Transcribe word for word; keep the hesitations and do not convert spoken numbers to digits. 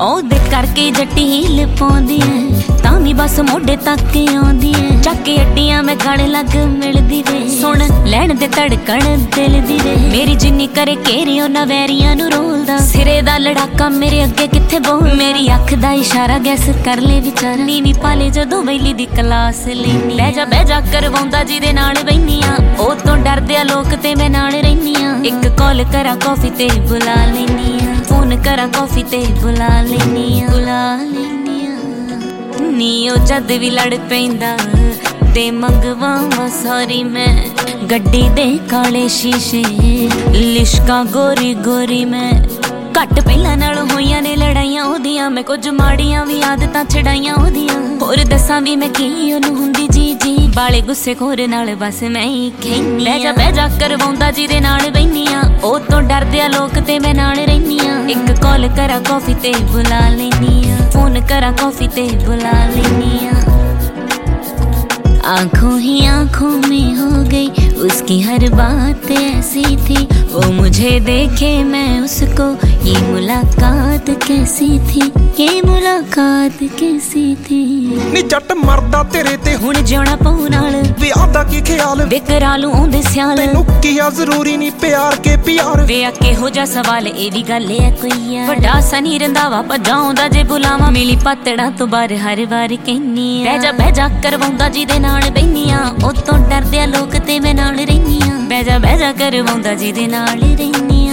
ਉਹਦੇ ਕਰਕੇ ਜੱਟੀ ਹੀਲ ਪਾਉਂਦੀ ਐ ਤਾਂ ਵੀ ਬਸ ਮੋਢੇ ਤੱਕ ਆਉਂਦੀ ਐ। ਚੱਕ ਕੇ ਅੱਡੀਆਂ ਮੈਂ ਗਾਣੇ ਲੱਗ ਮਿਲਦੀ ਵੇ ਸੁਣ ਲੈਣ ਦੇ ਧੜਕਣ ਦਿਲ ਦੀ ਵੇ। ਮੇਰੀ ਜਿੰਨੀ ਕਰੇ ਘੇਰੀ ਉਹਨਾਂ ਵੈਰੀਆਂ ਨੂੰ ਰੋਲਦਾ ਸਿਰੇ ਦਾ ਲੜਾਕਾ ਮੇਰੇ ਅੱਗੇ ਕਿੱਥੇ ਬੋਲ। ਮੇਰੀ ਅੱਖ ਦਾ ਇਸ਼ਾਰਾ ਗੈਸ ਕਰ ਲੈ ਵਿਚਾਰ ਨੀਵੀਂ ਪਾਲੇ ਜਦੋਂ ਵੈਲੀ ਦੀ ਕਲਾਸ ਲੈਨੀ। ਬਹਿ ਜਾ ਬਹਿ ਜਾ ਕਰਵਾਉਂਦਾ ਜਿਹਦੇ ਨਾਲ ਬੈਨੀ ਆ ਉਹ ਤੋਂ ਡਰਦੇ ਆ ਲੋਕ ਤੇ ਮੈਂ ਨਾਲ ਰਹਿਨੀ ਆ। ਇੱਕ ਕਾਲ ਕਰਾਂ ਕਾਫੀ ਤੇ ਬੁਲਾ ਲੈਨੀ ਆ ਫੋਨ ਕਰਾਂ ਕਾਫੀ ਤੇ ਬੁਲਾ ਲੈਨੀ ਆ ਬੁਲਾ ਲੈਨੀ ਆ। ਨੀ ਉਹ ਜਦ ਵੀ ਲੜ ਪੈਂਦਾ ਤੇ ਮੰਗਵਾਵਾਂ ਸਾਰੀ ਮੈਂ ਗੱਡੀ ਦੇ ਕਾਲੇ ਸ਼ੀਸ਼ੇ ਲਿਸ਼ਕਾ ਗੋਰੀ ਗੋਰੀ ਮੈਂ। ਘੱਟ ਪਹਿਲਾਂ ਨਾਲ ਹੋਈਆਂ ਨੇ ਲੜਾਈਆਂ ਉਹਦੀਆਂ ਮੈਂ ਕੁਝ ਮਾੜੀਆਂ ਵੀ ਆਦਤਾਂ ਛਡਾਈਆਂ ਉਹਦੀਆਂ। ਹੋਰ ਦੱਸਾਂ ਵੀ ਮੈਂ ਕੀ ਉਹਨੂੰ ਹੁੰਦੀ ਜੀ ਜੀ ਬਾਲੇ ਗੁੱਸੇ ਖੋਰ ਨਾਲ ਬਸ ਮੈਂ ਹੀ ਖੈਨੀ। ਬਹਿ ਜਾ ਬਹਿ ਜਾ ਕਰਵਾਉਂਦਾ ਜਿਹਦੇ ਨਾਲ ਬੈਨੀ ਆ ਉਹ ਤੋਂ ਡਰਦੇ ਆ ਲੋਕ ਤੇ ਮੈਂ ਨਾਲ ਰਹਿਨੀ ਆ। ਇੱਕ ਕਾਲ ਕਰਾਂ ਕਾਫੀ ਤੇ ਬੁਲਾ ਲੈਨੀ ਆ ਫੋਨ ਕਰਾਂ ਕਾਫੀ ਤੇ ਬੁਲਾ ਲੈਨੀ ਆ। आंखों ही आंखों में हो गई उसकी हर बात ऐसी थी वो मुझे देखे मैं उसको ये मुलाकात कैसी थी ये मुलाकात कैसी थी। नी जट मरदा तेरे ते हुण जिउणा पऊ नाल विआह दा की ख्याल वे करा लूं ओंदे सियाल तैनूं किया जरूरी नहीं प्यार के प्यार वे आ किहो जा सवाल ए वी गल है कोई यार वड्डा सनी रंधावा भजाउंदा जे बुलावा मिली पातड़ा तो बार हर वार कहनी आ। बह जा बह जा करवाउंदा जिहदे नाल बैनी आ ਉਹ ਤੋਂ ਡਰਦੇ ਆ ਲੋਕ ਤੇ ਮੈਂ ਨਾਲ ਰਹਿਨੀ ਆ। ਬਹਿ ਜਾ ਬਹਿ ਜਾ ਕਰਵਾਉਂਦਾ ਜਿਹਦੇ ਨਾਲ ਰਹਿਨੀ